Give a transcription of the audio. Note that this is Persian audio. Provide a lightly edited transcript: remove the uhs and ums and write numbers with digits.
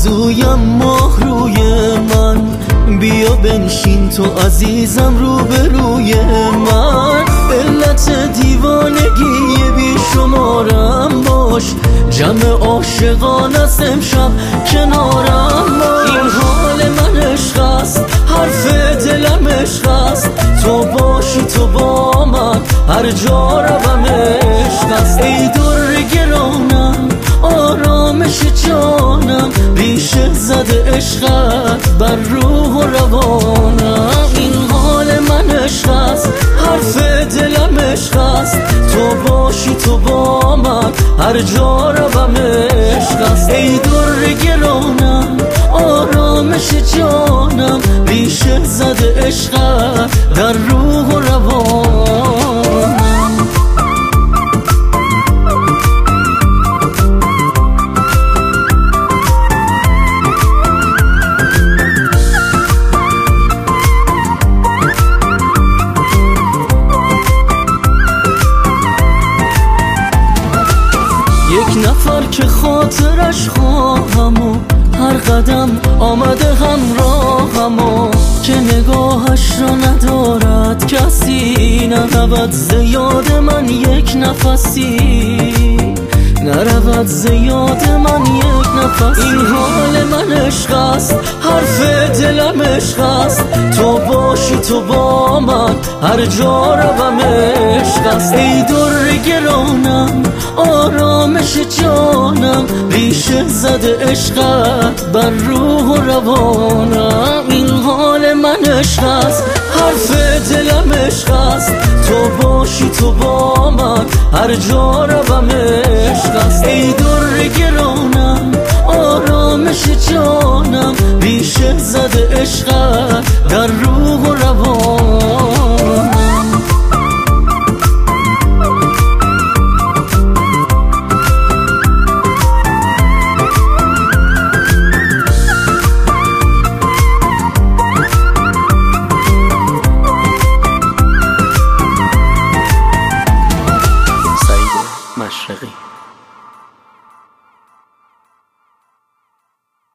آرزویم ماه روی من، بیا بنشین تو عزیزم روبروی من. علت دیوانگی بی شمارم باش، جمع عاشقان از امشب کنارم باش. این حال من عشق است، حرف دلم عشق است، تو باشی تو با من هر جا روم عشق است. ای در گرانم آرامش جانم، ریشه زده عشقت بر روح و روانم. این حال من عشق است، حرف دلم عشق است، تو باشی تو با من هر جا روم عشق است. ای در گرانم آرامش جانم، ریشه زده عشقت در روح و روانم. یک نفر که خاطرش خواهم و هر قدم آمده همراهم و که نگاهش را ندارد کسی، نرود ز یاد من یک نفسی، نرود ز یاد من یک نفس. این حال من عشق است، حرف دلم عشق است، تو باشی تو با من هر جا روم عشق است. ای در گرانم آرامش جانم، ریشه زده عشقت بر روح و روانم. این حال من عشق است، حرف دلم عشق است، تو باشی تو با من هر جا روم عشق است.